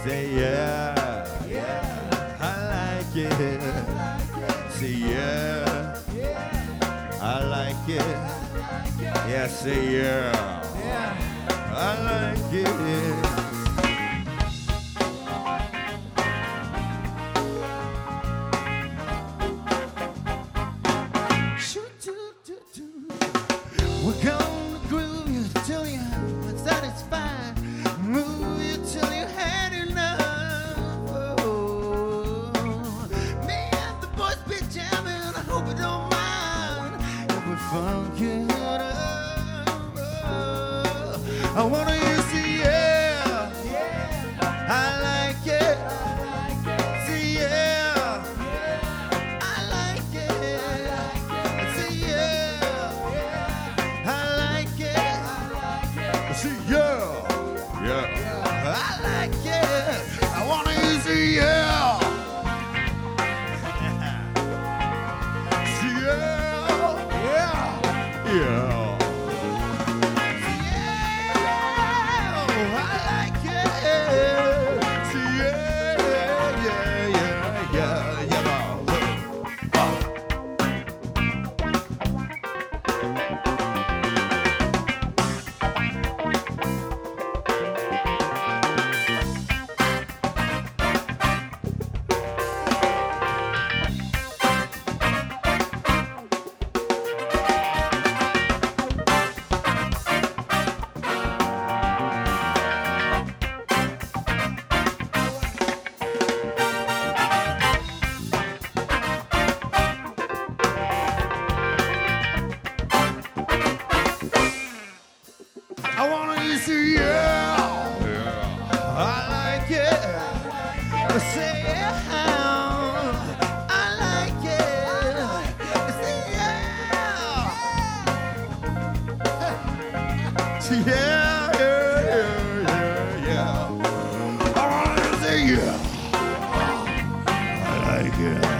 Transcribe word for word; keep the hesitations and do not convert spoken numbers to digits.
Say yeah, yeah, I like it. Say yeah, I like it. Yeah, say yeah, I like it. We're gonna groove you till you're satisfied, move you till you had enough. Oh, me and the boys be jamming, I hope you don't mind if we funk it up. Oh, I wanna hear you say yeah, I like it. Say yeah, I like it. Say yeah, I like it. Say yeah, yeah, I like it. I wanna hear you say yeah. Say yeah, yeah, yeah. Yeah, I like it. Say yeah, yeah, yeah, yeah, yeah. I wanna hear you say yeah, yeah, I like it. Say yeah, I like it. Say yeah, say yeah, yeah, yeah, yeah, yeah. I wanna hear you say yeah, I like it.